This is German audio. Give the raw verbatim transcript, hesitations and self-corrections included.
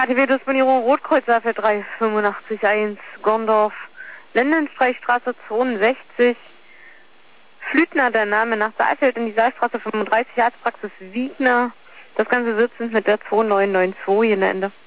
K T W-Disponierung Rotkreuz A F drei fünfundachtzig eins Gondorf, Lindenstreichstraße zweiundsechzig, Flütner der Name nach Saalfeld in die Saalstraße fünfunddreißig, Arztpraxis Wiegner, das Ganze sitzend mit der zwei neun neun zwei hier in der Ende.